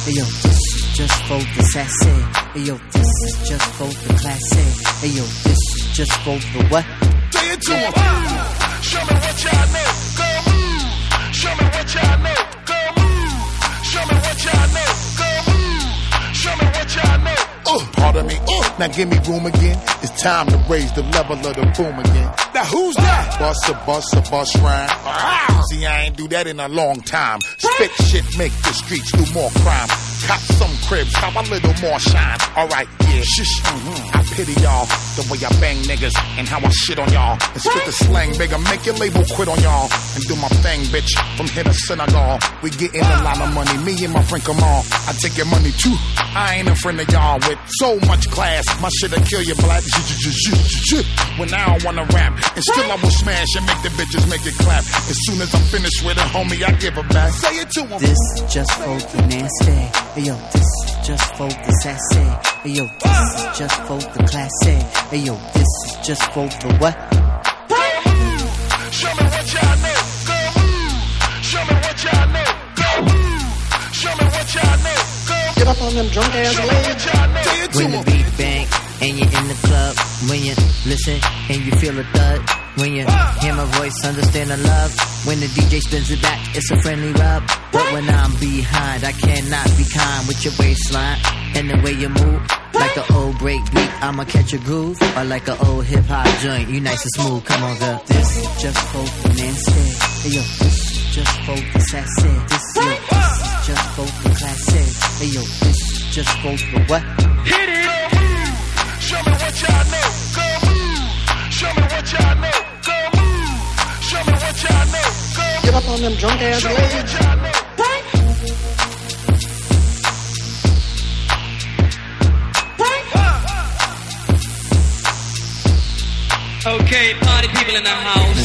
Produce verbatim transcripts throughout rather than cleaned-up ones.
Ayo, this is just for the sassy. Ayo, this is just for the classy. Ayo, this is just for the what? Say it to him. Show me what y'all know. Go move. Show me what y'all know. Go move. Show me what y'all know. Go move. Show me what y'all know. Uh, pardon me. Uh, now give me room again. It's time to raise the level of the boom again. Now who's that? Bust a bust a bust rhyme. Ah, see, I ain't do that in a long time. Spit shit, make the streets do more crime. Cop some cribs, cop a little more shine. Alright, yeah, shish, mm-hmm. I pity y'all, the way I bang niggas and how I shit on y'all. And spit the slang bigger, make your label quit on y'all. And do my thing, bitch, from here to Senegal. We getting a lot of money, me and my friend Kamal. I take your money too, I ain't a friend of y'all. With so much class, my shit'll kill you black. When I don't wanna rap, and still I will smash and make the bitches make it clap. As soon as I'm finished with it, homie, I give it back. Say it to him. This is just for the nasty. Ayo, this is just for the sassy. Ayo, this is just for the classy. Ayo, this is just for the what? Show me what y'all know. Go move. Show me what y'all know. Go move. Show me what y'all know. Go move. Get up on them drunk ass ladies. When the beat bang and you're in the club, when you listen and you feel a thud, when you hear my voice, understand the love. When the D J spins it back, it's a friendly rub. But when I'm behind, I cannot be kind with your waistline and the way you move. Like an old break beat, I'ma catch a groove. Or like an old hip hop joint, you nice and smooth. Come on, girl. This is just for the nasty. Ayo, this is just for the sassy. This is, yo, this is just for the classy. Ayo, this is just for the what? Hit it. Show me what y'all know. Go move. Show me what y'all know. Go move. Show me what y'all know. Go move. Get up on them drunk ass Show me ladies. what y'all know. Okay, party people in the house.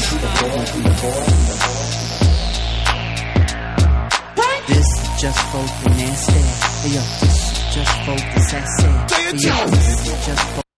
This is just for the nasty. Ayo, this is just for the sassy. Say it to Ayo, him. this is just for